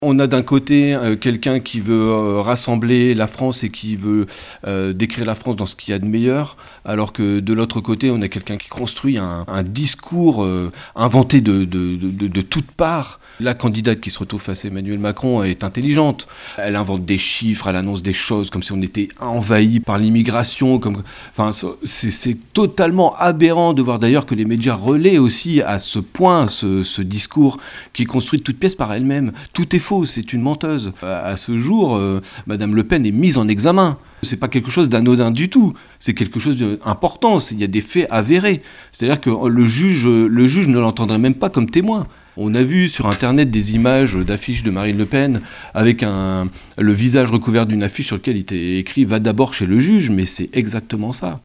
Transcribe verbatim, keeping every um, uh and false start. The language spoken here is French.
On a d'un côté euh, quelqu'un qui veut euh, rassembler la France et qui veut euh, décrire la France dans ce qu'il y a de meilleur, alors que de l'autre côté, on a quelqu'un qui construit un, un discours euh, inventé de, de, de, de toutes parts. La candidate qui se retrouve face à Emmanuel Macron est intelligente. Elle invente des chiffres, elle annonce des choses comme si on était envahi par l'immigration. Comme... Enfin, c'est, c'est totalement aberrant de voir d'ailleurs que les médias relaient aussi à ce point ce, ce discours qui est construit de toutes pièces par elle-même. Tout est faux, c'est une menteuse. À ce jour, euh, Madame Le Pen est mise en examen. C'est pas quelque chose d'anodin du tout, c'est quelque chose d'important, il y a des faits avérés. C'est-à-dire que le juge, le juge ne l'entendrait même pas comme témoin. On a vu sur Internet des images d'affiches de Marine Le Pen avec un, le visage recouvert d'une affiche sur laquelle il était écrit « Va d'abord chez le juge », mais c'est exactement ça.